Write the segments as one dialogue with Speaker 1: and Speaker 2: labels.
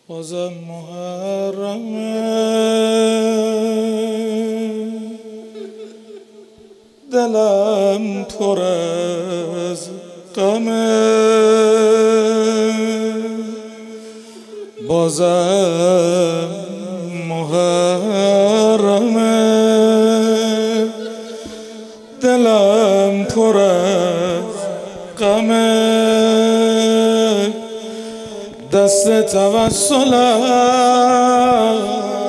Speaker 1: بازم محرمه دلم پر از غمه بازم محرمه دلم پر از غمه دست توسلم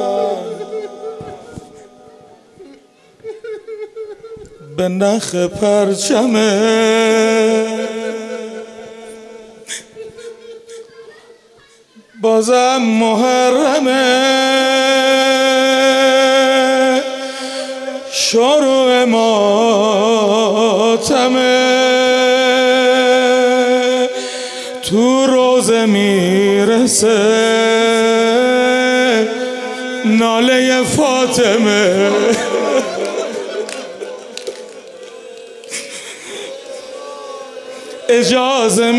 Speaker 1: به نخ پرچمه بازم محرمه شروع ماتمه تو روزه میرسه ناله فاطمه اجازه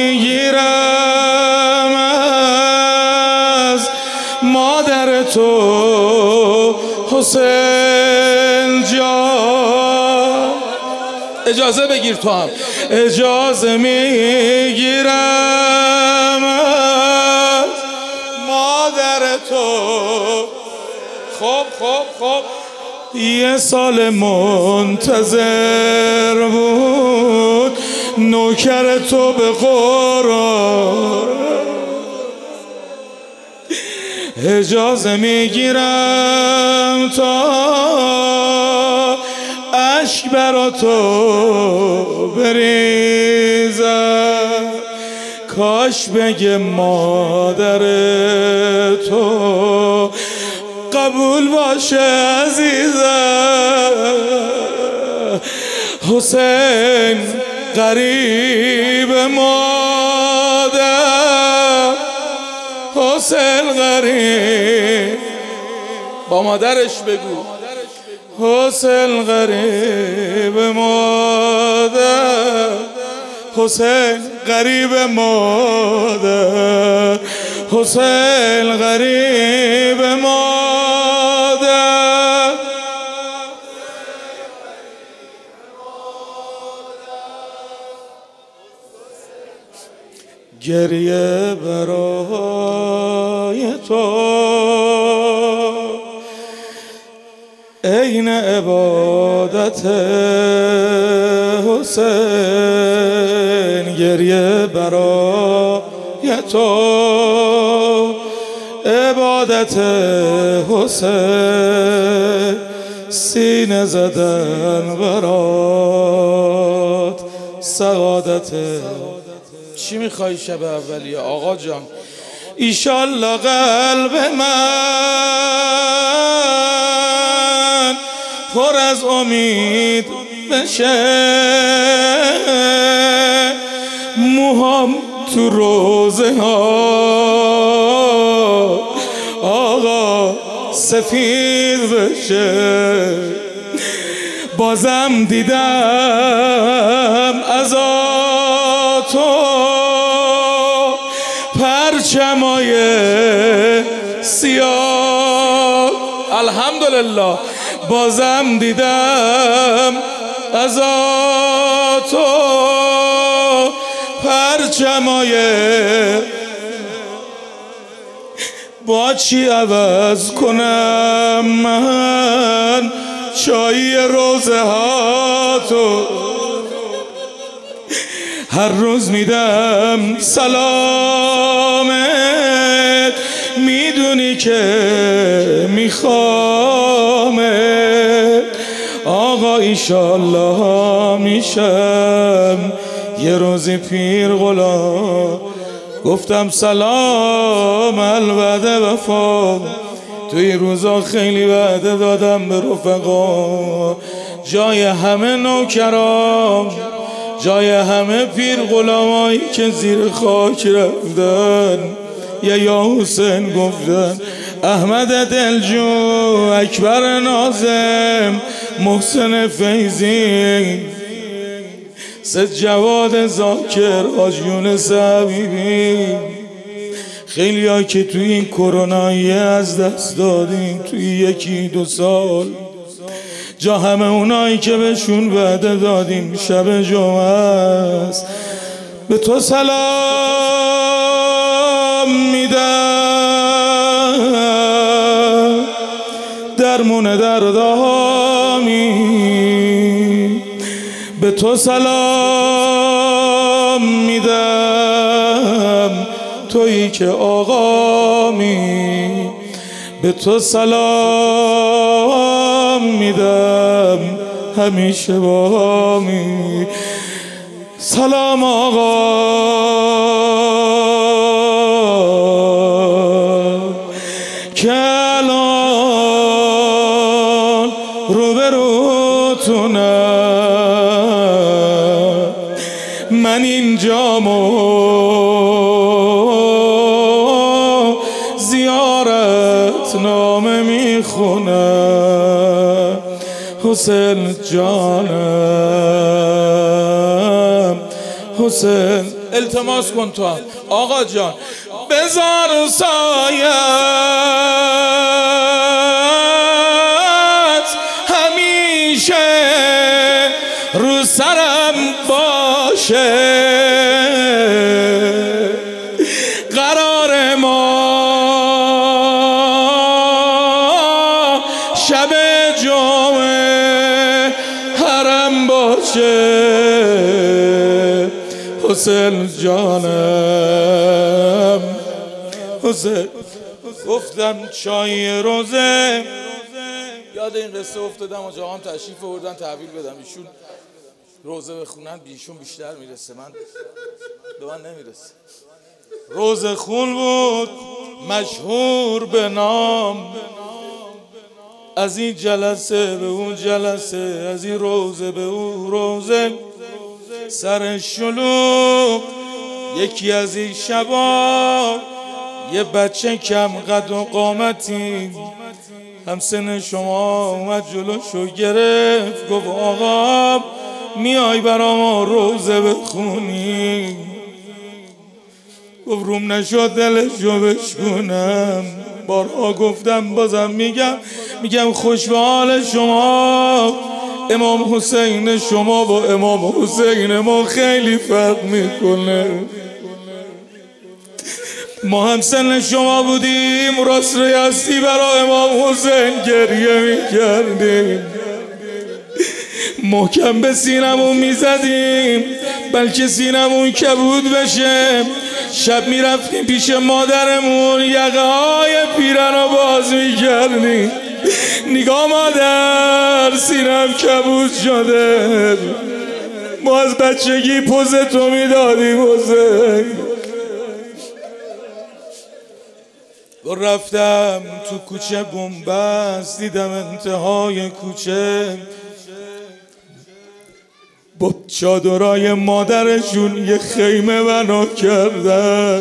Speaker 1: میگیرم از مادر تو حسین جان اجازه بگیر تو هم اجازه میگیرم از مادر تو خب یه سال منتظر بود نوکر تو به قرآن اجازه میگیرم تا اشک برا تو بریزم کاش بگه مادر تو قبول باشه عزیزم حسین غریب مادر حسین غریب با مادرش بگو حسین غریب مادر حسین غریب مادر حسین غریب مادر گریه برای تو عین عبادت حسین گریه برای تو عبادت حسین سینه زدن برات سعادت چی میخوای شب اولیه آقا جان ایشالله قلب من پر از امید بشه موهام تو روزه ها آقا سفید بشه بازم دیدم از تو پرچمای سیاه الحمدلله بازم دیدم از تو پرچمای با چی عوض کنم من چای روزه ها تو هر روز میدم سلامت میدونی که میخوامت آقا ایشالله میشم یه روزی پیر غلام گفتم سلام الوعده وفا توی روزا خیلی وعده دادم به رفقا جای همه نوکرام جای همه پیر غلامایی که زیر خاک رفتن یا حسین گفتن احمد دلجو اکبر ناظم محسن فیضی سید جواد ذاکر حاج یونس حبیبی خیلی ها که توی این کرونایی از دست دادیم توی 1-2 سال، جا همه اونایی که بهشون وعده دادیم شب جمعه است به تو سلام میدم، درمون دردامی به تو سلام میدم، تویی که آقامی به تو سلام میدم، همیشه بامی. سلام آقا که الان روبروتونم، من اینجامو زیارت نامه میخونم. حسین جانم، حسین التماس کن تو هم آقا جان، بذار سایت همیشه رو سرم باشه، قرار ما شب جمعه حرم باشه. حسین جانم، حسین گفتم چای روزه، یاد این قصه افتادم و جاهام تشریف آوردن تحویل بدم، ایشون روزه بخونن بیشون بیشتر میرسه، من به من نمیرسه. روزه خون بود مشهور به نام، از این جلسه به اون جلسه، از این روزه به اون روزه، سر شلوغ یکی از این شبا یه بچه کم قد و قامتی همسن شما اومد جلوشو گرفت، گفت آقا میای برا ما روزه بخونی؟ گفت روم نشد دلشو بشکنم. بارها گفتم بازم میگم خوش به حال شما، امام حسین شما با امام حسین ما خیلی فرق میکنه. ما هم سن شما بودیم، راست ریاستی برا امام حسین گریه میکردیم، محکم به سینمون میزدیم بلکه سینمون کبود بشه. شب میرفتیم پیش مادرمون، یقه های پیرن رو باز میکردیم، نگاه مادر سینم کبود شده. ما از بچگی پوزتو میدادیم حسین. رفتم تو کوچه بنبست، دیدم انتهای کوچه با چادرای مادرشون یه خیمه بنا کردن،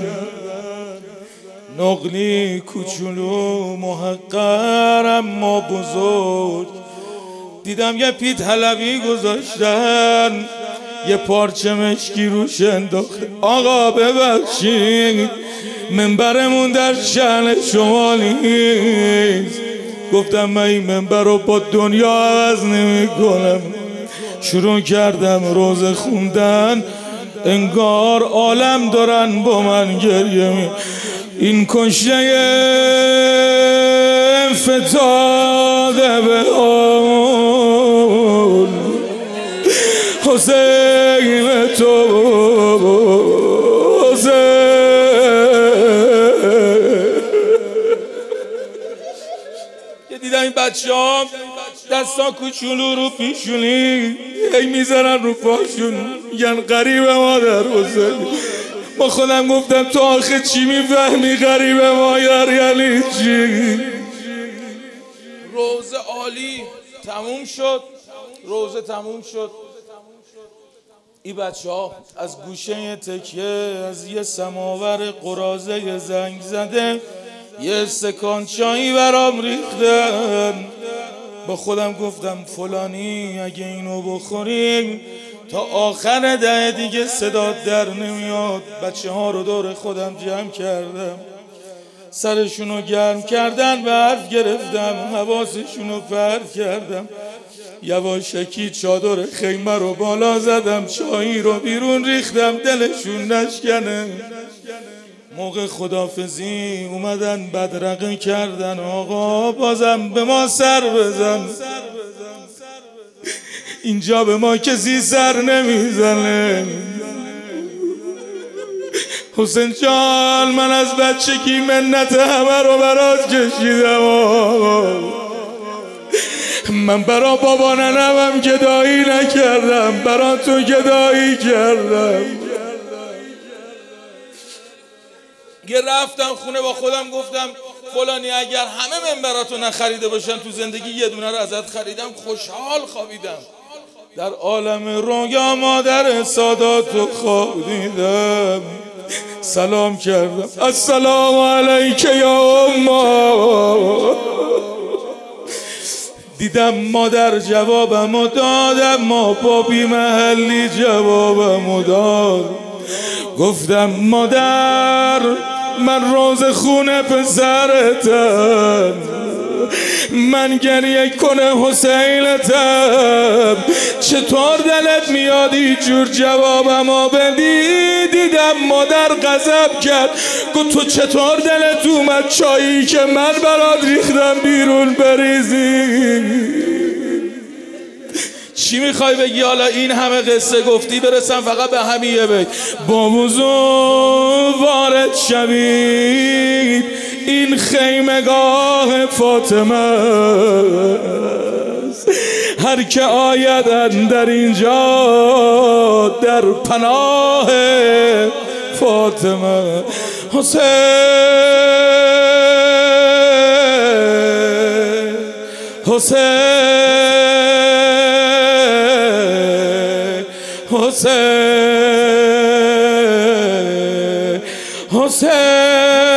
Speaker 1: نقلی کوچولو محقر اما بزرگ. دیدم یه پیت حلبی گذاشتن، یه پارچه مشکی روش انداخته. آقا ببخشید منبرمون در شأن شما نیست. گفتم من این منبر رو با دنیا عوض نمی کنم. شروع کردم روزه خوندن، انگار عالم دارن با من گریه می. این کشته فتاده به آن حسین تو حسین. دیدم این بچه ها دستا کوچولو رو پیشونی هی میزنن رو پاشون، میگن غریب مادر حسین. با خودم گفتم تو آخه چی میفهمی غریب مادر یعنی چی؟ روزه عالی تموم شد، روزه تموم شد. این بچه ها از گوشه تکیه از یه سماور قراضه زنگ زده یه استکان چایی برام ریختن. با خودم گفتم فلانی اگه اینو بخوریم تا آخر ده دیگه صدا در نمیاد. بچه ها رو دور خودم جمع کردم، سرشونو گرم کردن و حرف گرفتم، حواسشونو پرت کردم. یواشکی چادر خیمه رو بالا زدم، چایی رو بیرون ریختم دلشون نشکنه. موقع خدافزی اومدن بدرقه کردن، آقا بازم به ما سر بزن. اینجا به ما کسی سر نمیزنه. حسین جان من از بچگی منت همه رو برات کشیدم آقا. من برا بابا ننمم گدایی نکردم، برا تو گدایی کردم. یه رفتم خونه با خودم گفتم فلانی اگر همه منبراتو نخریده باشن تو زندگی یه دونه رو ازت خریدم. خوشحال خوابیدم. در عالم رویا مادر ساداتو خواب دیدم. سلام کردم السلام علیک یا اما. دیدم مادر جوابمو دادم، ما با بی محلی جوابمو داد. گفتم مادر من روز خونه پسرتم، من گریه کنه حسینتم. چطور دلت میاد اینجور جوابمو بدی؟ دیدم مادر غضب کرد، گفت تو چطور دلت اومد چایی که من برات ریختم بیرون بریزی؟ چی میخوای بگی؟ حالا این همه قصه گفتی برسم فقط به همین یه بیت. با وضو وارد شوید این خیمگاه فاطمه است. هر که آید در اینجا در پناه فاطمه. حسین حسین حسین حسین